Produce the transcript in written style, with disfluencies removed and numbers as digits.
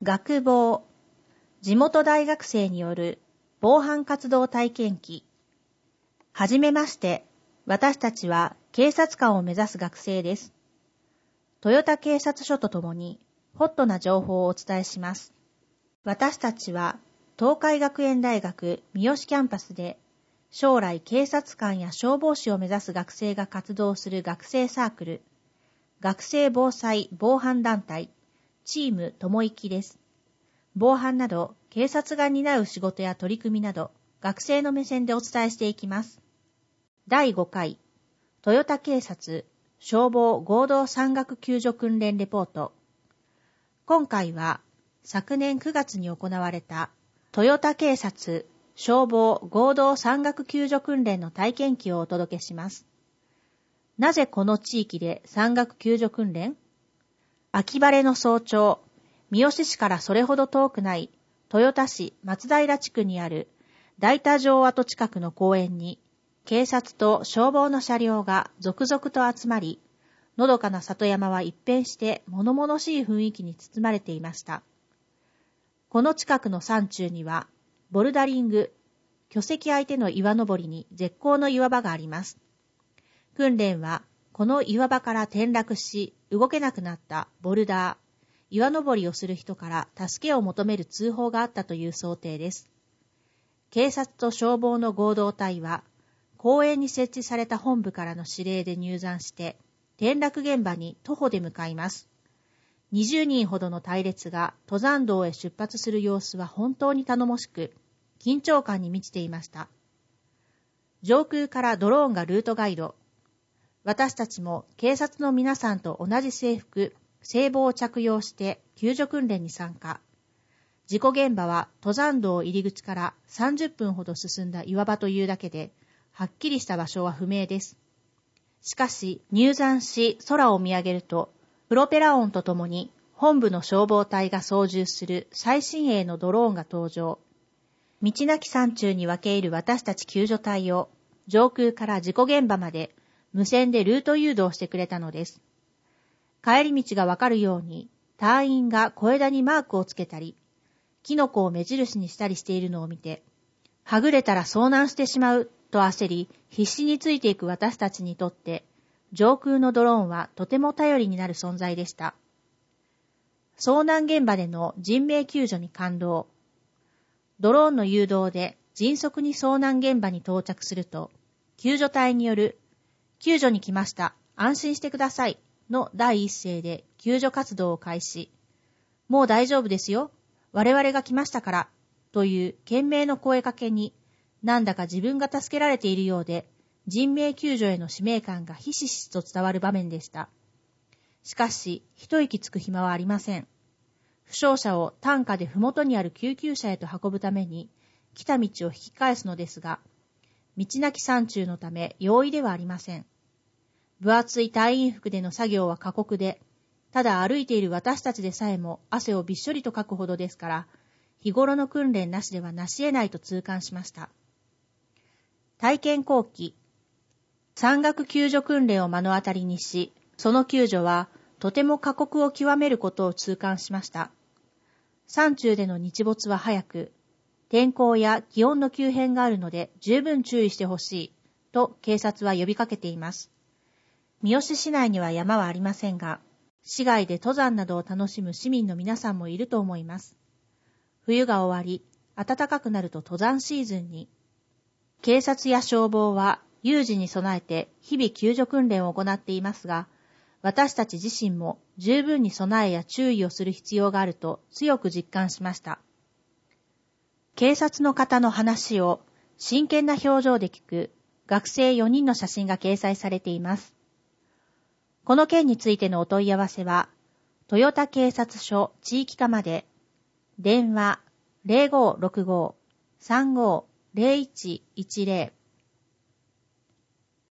学防、地元大学生による防犯活動体験記。はじめまして、私たちは警察官を目指す学生です。豊田警察署とともにホットな情報をお伝えします。私たちは東海学園大学三好キャンパスで将来警察官や消防士を目指す学生が活動する学生サークル、学生防災防犯団体、チームともいきです。防犯など警察が担う仕事や取り組みなど学生の目線でお伝えしていきます。第5回豊田警察消防合同山岳救助訓練レポート。今回は昨年9月に行われた豊田警察消防合同山岳救助訓練の体験記をお届けします。なぜこの地域で山岳救助訓練？秋晴れの早朝、三好市からそれほど遠くない豊田市松平地区にある大田城跡近くの公園に警察と消防の車両が続々と集まり、のどかな里山は一変して物々しい雰囲気に包まれていました。この近くの山中にはボルダリング、巨石相手の岩登りに絶好の岩場があります。訓練はこの岩場から転落し動けなくなったボルダー、岩登りをする人から助けを求める通報があったという想定です。警察と消防の合同隊は公園に設置された本部からの指令で入山して転落現場に徒歩で向かいます。20人ほどの隊列が登山道へ出発する様子は本当に頼もしく、緊張感に満ちていました。上空からドローンがルートガイド。私たちも警察の皆さんと同じ制服、制帽を着用して救助訓練に参加。事故現場は登山道入り口から30分ほど進んだ岩場というだけで、はっきりした場所は不明です。しかし入山し空を見上げると、プロペラ音とともに本部の消防隊が操縦する最新鋭のドローンが登場。道なき山中に分け入る私たち救助隊を上空から事故現場まで無線でルート誘導してくれたのです。帰り道がわかるように隊員が小枝にマークをつけたり、キノコを目印にしたりしているのを見て、はぐれたら遭難してしまうと焦り必死についていく私たちにとって、上空のドローンはとても頼りになる存在でした。遭難現場での人命救助に感動。ドローンの誘導で迅速に遭難現場に到着すると、救助隊による救助に来ました、安心してくださいの第一声で救助活動を開始。もう大丈夫ですよ、我々が来ましたからという懸命の声かけに、なんだか自分が助けられているようで、人命救助への使命感がひしひしと伝わる場面でした。しかし、一息つく暇はありません。負傷者を担架で麓にある救急車へと運ぶために、来た道を引き返すのですが、道なき山中のため容易ではありません。分厚い隊員服での作業は過酷で、ただ歩いている私たちでさえも汗をびっしょりとかくほどですから、日頃の訓練なしではなし得ないと痛感しました。体験後期、山岳救助訓練を目の当たりにし、その救助はとても過酷を極めることを痛感しました。山中での日没は早く、天候や気温の急変があるので十分注意してほしいと警察は呼びかけています。三好市内には山はありませんが、市外で登山などを楽しむ市民の皆さんもいると思います。冬が終わり、暖かくなると登山シーズンに。警察や消防は有事に備えて日々救助訓練を行っていますが、私たち自身も十分に備えや注意をする必要があると強く実感しました。警察の方の話を真剣な表情で聞く学生4人の写真が掲載されています。この件についてのお問い合わせは、豊田警察署地域課まで、電話 0565-35-0110